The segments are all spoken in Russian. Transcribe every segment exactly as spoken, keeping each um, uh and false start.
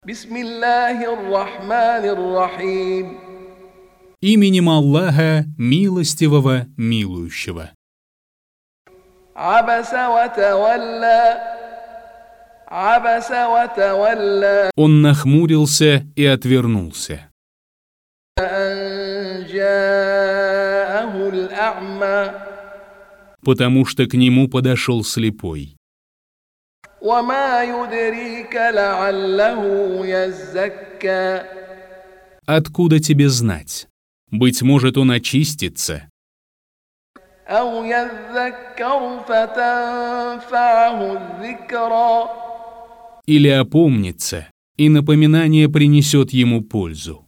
Бисмиллахир-рахманир-рахим. Именем Аллаха, милостивого, милующего. Абаса ва тавалла. Абаса ва тавалла. Он нахмурился и отвернулся. Ан джааху аль-а'ма. Потому что к нему подошел слепой. وما يدريك لعله يزكى. Откуда тебе знать? Быть может, он очистится. أو يذكر فتنفعه الذكرى. Или опомнится, и напоминание принесет ему пользу.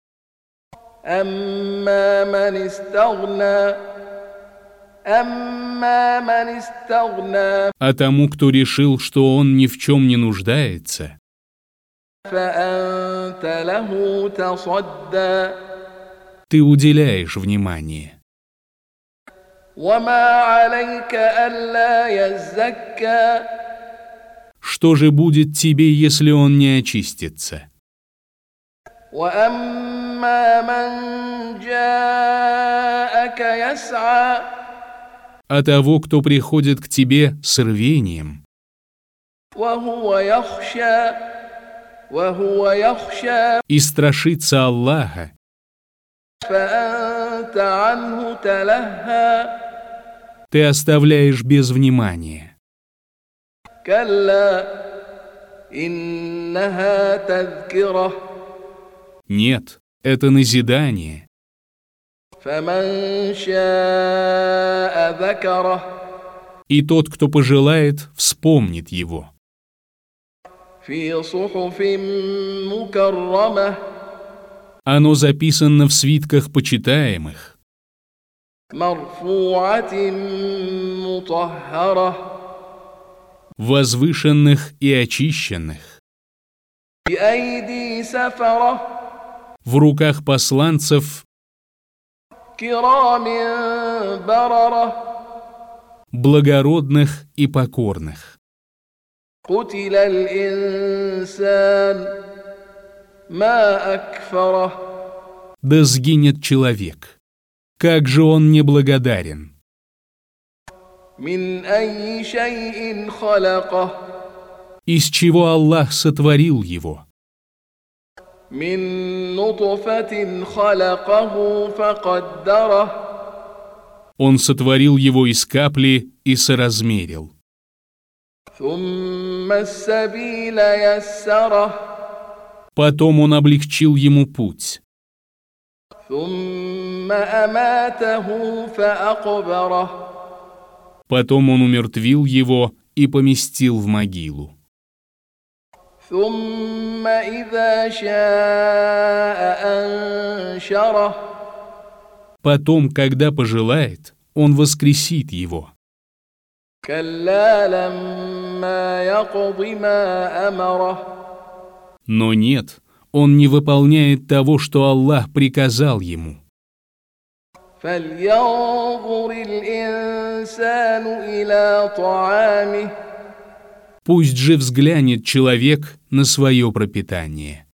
أما من استغنى. أما من استغنى. А тому, кто решил, что он ни в чем не нуждается, فأنت له تصدى. ты уделяешь внимание. وما عليك ألا يزكى. Что же будет тебе, если он не очистится? وأما من جاءك يسعى. А того, кто приходит к тебе с рвением, وهو يخشى. وهو يخشى. и страшится Аллаха, فأنت عنه تلهى. ты оставляешь без внимания. كلا إنها تذكرة. Нет, это назидание. فمن شاء ذكره. И тот, кто пожелает, вспомнит его. في صحف مكرمة. Оно записано в свитках почитаемых, مرفوعة مطهرة. возвышенных и очищенных, بأيدي سفرة. в руках посланцев, كرام بررة. благородных и покорных. قتل الإنسان ما أكفره. Да сгинет человек. Как же он неблагодарен. من أي شيء خلقه. Из чего Аллах сотворил его? من نطفة خلقه فقدره. Он сотворил его из капли и соразмерил. ثم السبيل يسره. Потом он облегчил ему путь. ثم أماته فأقبره. Потом он умертвил его и поместил в могилу. ثم إذا شاء أنشره. Потом, когда пожелает, он воскресит его. كلا لما يقض ما أمره. Но нет, он не выполняет того, что Аллах приказал ему. فلينظر الإنسان إلى طعامه. Пусть же взглянет человек на свое пропитание.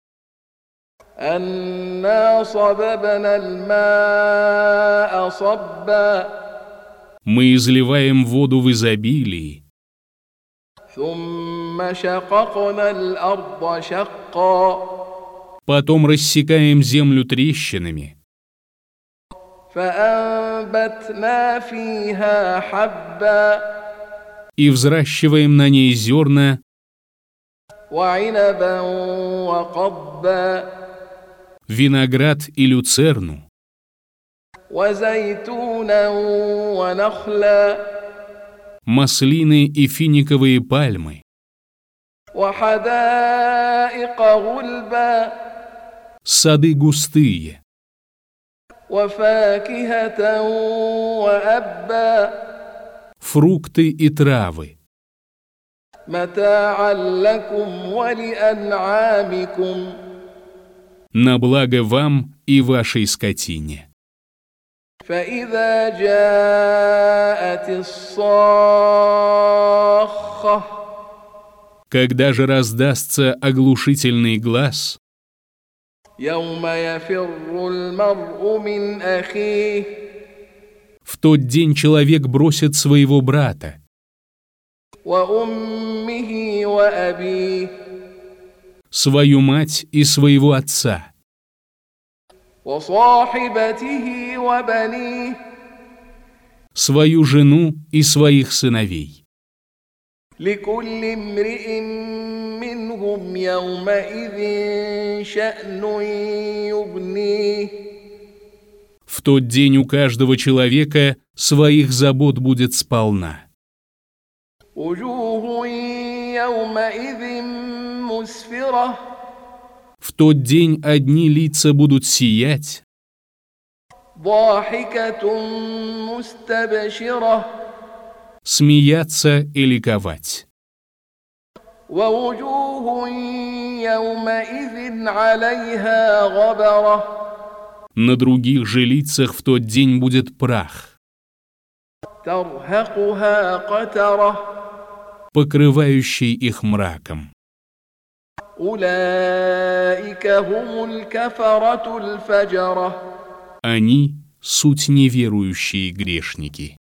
أنا صببنا الماء صبا. Мы изливаем воду в изобилии, ثم شققنا الأرض شقا. потом рассекаем землю трещинами, فأنبتنا فيها حبا. и взращиваем на ней зерна, وعنبا وقضبا. виноград и люцерну, وزيتونا ونخلا. маслины и финиковые пальмы, وحدائق غلبا. сады густые, وفاكهة وأبا. фрукты и травы, متاعا لكم ولأنعامكم. на благо вам и вашей скотине. فإذا جاءت الصاخة. Когда же раздастся оглушительный глас, يوم يفر المرء من أخيه в тот день человек бросит своего брата, وأمه وأبيه свою мать и своего отца, وصاحبته وبنيه свою жену и своих сыновей. لكل امرئ منهم يومئذ شأن يغنيه. В тот день у каждого человека своих забот будет сполна. وجوه يومئذ مسفرة. В тот день одни лица будут сиять, ضاحكة مستبشرة. смеяться и ликовать. ووجوه يومئذ عليها غبرة. На других же лицах в тот день будет прах, ترهقها قترة. покрывающий их мраком. أولئك هم الكفرة الفجرة. Они — суть неверующие грешники.